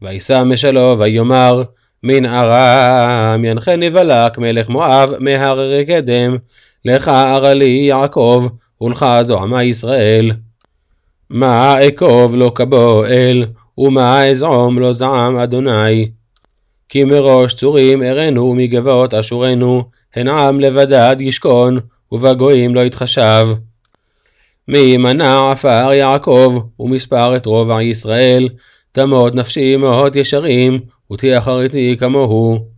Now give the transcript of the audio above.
וישא משלו ויאמר, מן ארם ינחני בלק מלך מואב מהררי קדם, לך ארה לי יעקב ולך זועמה ישראל. מה אקוב לא כבו אל, ומה אזעום לא זעם אדוני. כי מראש צורים ארנו מגבעות אשורנו, הן עם לבדד ישכון, ובגויים לא יתחשב. מי מנע עפר יעקב, ומספר את רובע ישראל, תמות נפשי מאות ישרים, ותהיה אחריתי כמוהו.